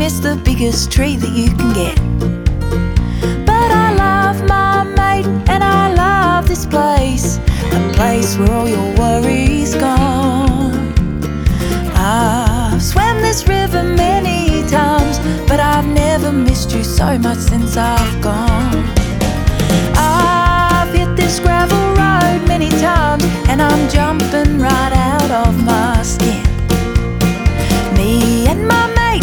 just the biggest treat that you can get. But I love my mate and I love this place, a place where all your worries gone. I've swam this river many times, but I've never missed you so much since I've gone.